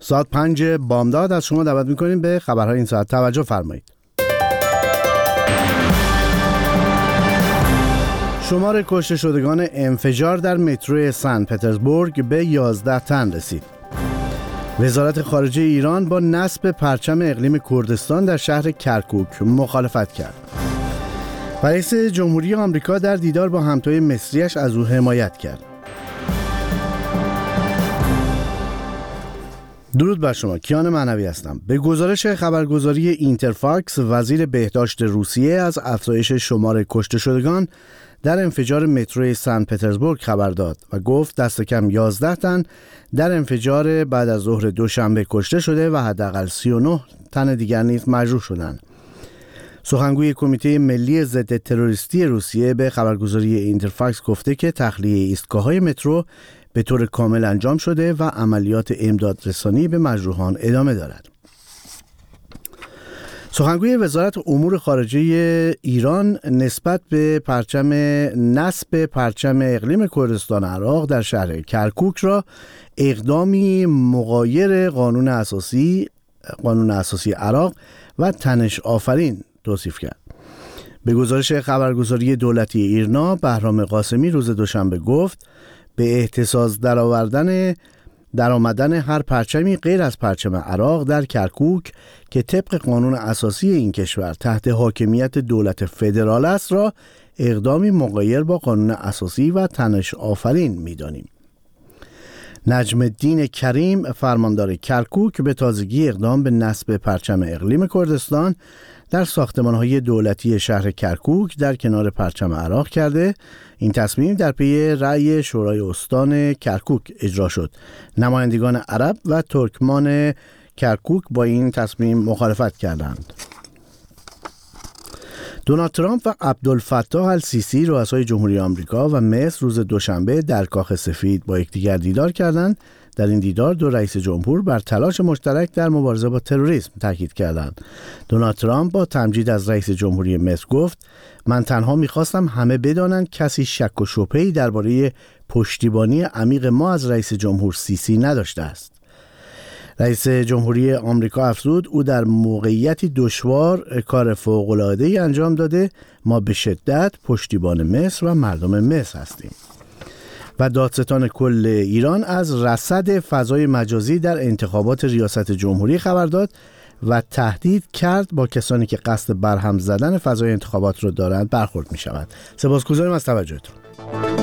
ساعت 5 بامداد از شما دعوت می‌کنیم به خبرهای این ساعت. توجه فرمایید. شمار کشته شدگان انفجار در مترو سن پترزبورگ به 11 تن رسید. وزارت خارجه ایران با نصب پرچم اقلیم کردستان در شهر کرکوک مخالفت کرد. رئیس جمهوری آمریکا در دیدار با همتای مصریش از او حمایت کرد. درود بر شما، کیان معنوی هستم. به گزارش خبرگزاری اینترفاکس، وزیر بهداشت روسیه از افزایش شمار کشته شدگان در انفجار مترو سن پترزبورگ خبر داد و گفت دست کم 11 تن در انفجار بعد از ظهر دوشنبه کشته شده و حداقل 39 تن دیگر نیز مجروح شدند. سخنگوی کمیته ملی ضد تروریستی روسیه به خبرگزاری اینترفاکس گفته که تخلیه ایستگاه‌های مترو به طور کامل انجام شده و عملیات امدادرسانی به مجروحان ادامه دارد. سخنگوی وزارت امور خارجه ایران نسبت به نصب پرچم اقلیم کردستان عراق در شهر کرکوک را اقدامی مغایر قانون اساسی عراق و تنش آفرین توصیف کرد. به گزارش خبرگزاری دولتی ایرنا، بهرام قاسمی روز دوشنبه گفت به اهتزاز درآمدن هر پرچمی غیر از پرچم عراق در کرکوک که طبق قانون اساسی این کشور تحت حاکمیت دولت فدرال است را اقدامی مغایر با قانون اساسی و تنش آفرین می‌دانیم. نجم الدین کریم، فرماندار کرکوک، به تازگی اقدام به نصب پرچم اقلیم کردستان در ساختمان‌های دولتی شهر کرکوک در کنار پرچم عراق کرده. این تصمیم در پی رأی شورای استان کرکوک اجرا شد. نمایندگان عرب و ترکمان کرکوک با این تصمیم مخالفت کردند. دونالد ترامپ و عبدالفتاح السیسی، رؤسای جمهوری آمریکا و مصر، روز دوشنبه در کاخ سفید با یکدیگر دیدار کردند. در این دیدار دو رئیس جمهور بر تلاش مشترک در مبارزه با تروریسم تاکید کردند. دونالد ترامپ با تمجید از رئیس جمهوری مصر گفت: من تنها می‌خواستم همه بدانند کسی شک و شبهه‌ای درباره پشتیبانی عمیق ما از رئیس جمهور سیسی نداشته است. رئیس جمهوری آمریکا افزود او در موقعیتی دشوار کار فوق‌العاده‌ای انجام داده. ما به شدت پشتیبان مصر و مردم مصر هستیم. و دادستان کل ایران از رصد فضای مجازی در انتخابات ریاست جمهوری خبر داد و تهدید کرد با کسانی که قصد برهم زدن فضای انتخابات را دارند برخورد می شود. سپاسگزاریم از توجهتون.